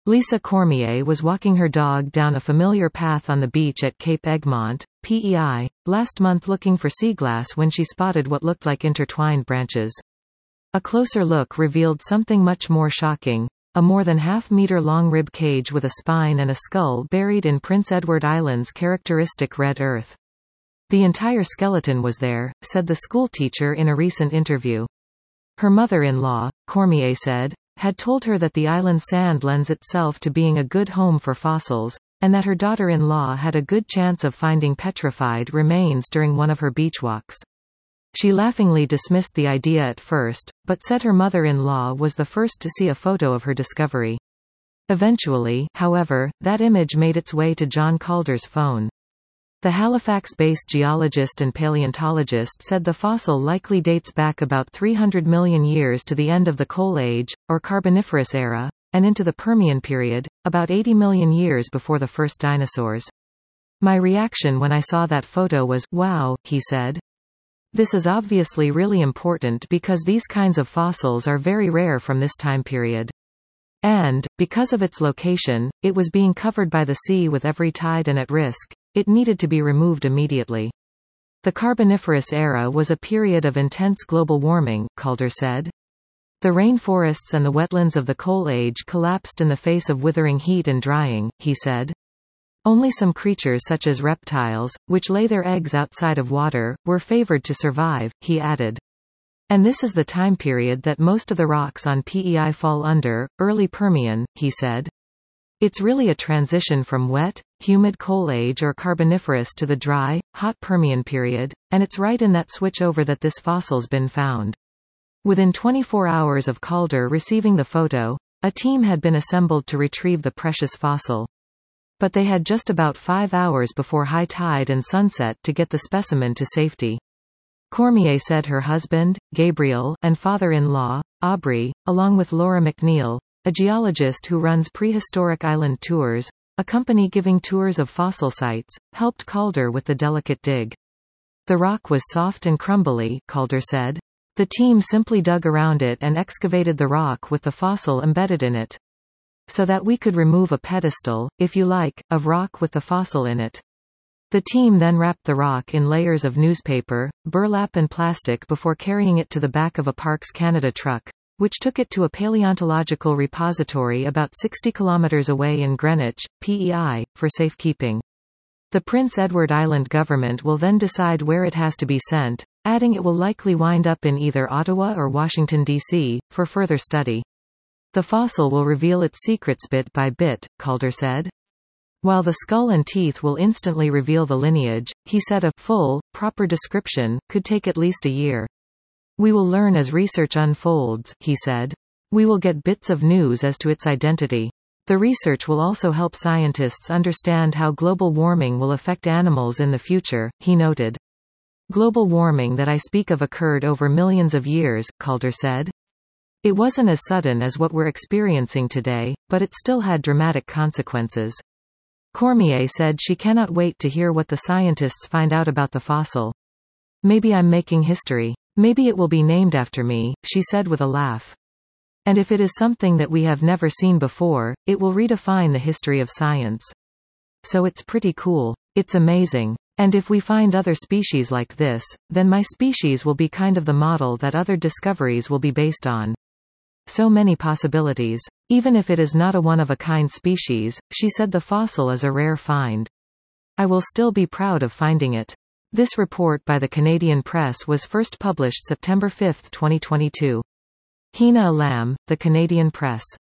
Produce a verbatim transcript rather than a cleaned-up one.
Lisa Cormier was walking her dog down a familiar path on the beach at Cape Egmont, P E I, last month looking for seaglass when she spotted what looked like intertwined branches. A closer look revealed something much more shocking. A more than half-meter-long rib cage with a spine and a skull buried in Prince Edward Island's characteristic red earth. The entire skeleton was there, said the schoolteacher in a recent interview. Her mother-in-law, Cormier said, had told her that the island sand lends itself to being a good home for fossils, and that her daughter-in-law had a good chance of finding petrified remains during one of her beach walks. She laughingly dismissed the idea at first, but said her mother-in-law was the first to see a photo of her discovery. Eventually, however, that image made its way to John Calder's phone. The Halifax-based geologist and paleontologist said the fossil likely dates back about three hundred million years to the end of the Coal Age, or Carboniferous era, and into the Permian period, about eighty million years before the first dinosaurs. My reaction when I saw that photo was, wow, he said. This is obviously really important because these kinds of fossils are very rare from this time period. And, because of its location, it was being covered by the sea with every tide and at risk, it needed to be removed immediately. The Carboniferous era was a period of intense global warming, Calder said. The rainforests and the wetlands of the Coal Age collapsed in the face of withering heat and drying, he said. Only some creatures such as reptiles, which lay their eggs outside of water, were favored to survive, he added. And this is the time period that most of the rocks on P E I fall under, early Permian, he said. It's really a transition from wet, humid Coal Age or Carboniferous to the dry, hot Permian period, and it's right in that switchover that this fossil's been found. Within twenty-four hours of Calder receiving the photo, a team had been assembled to retrieve the precious fossil. But they had just about five hours before high tide and sunset to get the specimen to safety. Cormier said her husband, Gabriel, and father-in-law, Aubrey, along with Laura McNeil, a geologist who runs prehistoric island tours, a company giving tours of fossil sites, helped Calder with the delicate dig. The rock was soft and crumbly, Calder said. The team simply dug around it and excavated the rock with the fossil embedded in it. So that we could remove a pedestal, if you like, of rock with the fossil in it. The team then wrapped the rock in layers of newspaper, burlap and plastic before carrying it to the back of a Parks Canada truck, which took it to a paleontological repository about sixty kilometers away in Greenwich, P E I, for safekeeping. The Prince Edward Island government will then decide where it has to be sent, adding it will likely wind up in either Ottawa or Washington, D C, for further study. The fossil will reveal its secrets bit by bit, Calder said. While the skull and teeth will instantly reveal the lineage, he said a full, proper description could take at least a year. We will learn as research unfolds, he said. We will get bits of news as to its identity. The research will also help scientists understand how global warming will affect animals in the future, he noted. Global warming that I speak of occurred over millions of years, Calder said. It wasn't as sudden as what we're experiencing today, but it still had dramatic consequences. Cormier said she cannot wait to hear what the scientists find out about the fossil. Maybe I'm making history. Maybe it will be named after me, she said with a laugh. And if it is something that we have never seen before, it will redefine the history of science. So it's pretty cool. It's amazing. And if we find other species like this, then my species will be kind of the model that other discoveries will be based on. So many possibilities. Even if it is not a one-of-a-kind species, she said the fossil is a rare find. I will still be proud of finding it. This report by the Canadian Press was first published September fifth, twenty twenty-two. Hina Alam, The Canadian Press.